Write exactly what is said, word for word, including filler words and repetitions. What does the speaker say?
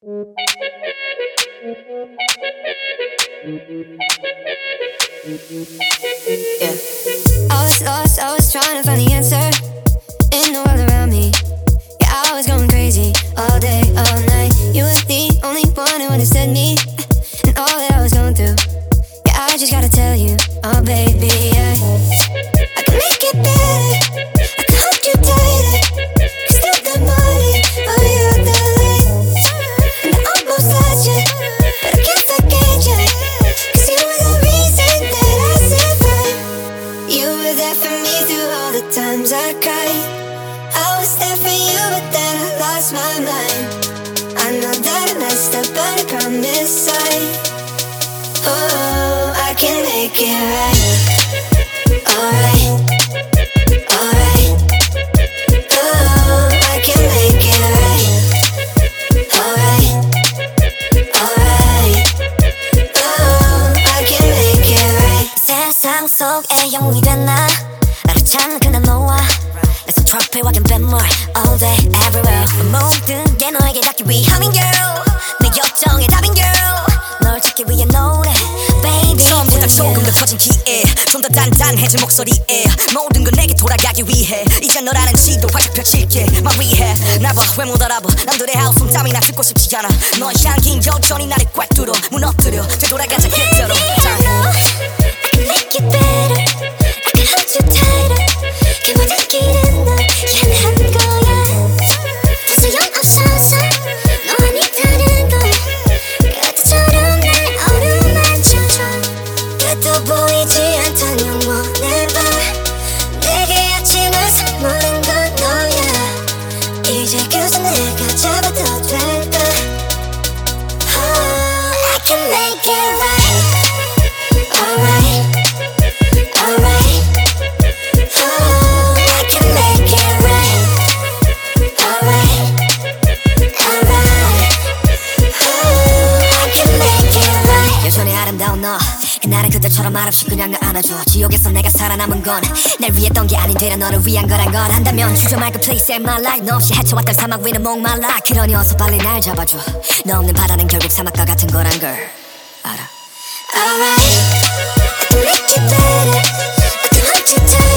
Yeah. I was lost, I was trying to find the answer in the world around me. Yeah, I was going crazy all day, all night. You were the only one who understood me and all that I was going through. Yeah, I just gotta tell you, oh baby, yeah. I can make it better, I can hold you tighter, 'cause you're the morning, oh you're the light. And I almost lost you, but I can't forget you, 'cause you were the reason that I survived. You were there for me through all the times I cried. I was there for you, but then I lost my mind. I know that I messed up, but I promise I Oh, I can make it right. Alright, alright. Oh, I can make it right. Alright, alright. Oh, I can make it right. 세상 속에 영웅이 된 나 나를 찾는 그날 너와 내손 트로피와 긴 뱃물 all day everywhere 모든 게 너에게 닿기 위함인 girl 내 걱정의 답인 girl 널 찾기 위해 노래 baby 처음보다 조금 더 커진 기회 좀 더 단단해진 목소리에 모든 건 내게 돌아가기 위해 이제 널 아는지도 활짝 펼칠게 My rehab 나봐 왜 못 알아봐 남들의 하우스 땀이나 듣고 싶지 않아 너의 향긴 여전히 나를 꽉 뚫어 무너뜨려 되돌아가자 그대로 I can make it better I can hold you tighter 그 모든 길은 널 향한 거야 더 소용없어서 너와 네 다른 걸 그때처럼 날 어루만져줘 그래도 보이지 않던 영원의 밤 내게 아침을 선물한 건 너야 이제 그저 내가 잡아도 될까 Oh, I can make it right Alright, alright. Oh, I can make it right. Alright, alright. Oh, I can make it right. 여전히 아름다운 너 나는 그때처럼 말없이 그냥 널 안아줘 지옥에서 내가 살아남은 건 날 위했던 게 아닌 되려 너를 위한 거란 걸 한다면 주저 말고 please save my life 너 없이 헤쳐왔던 사막 위는 목말라 그러니 어서 빨리 날 잡아줘 너 없는 바다는 결국 사막과 같은 거란 걸 알아 Alright, I can make it better. I can hold you tight.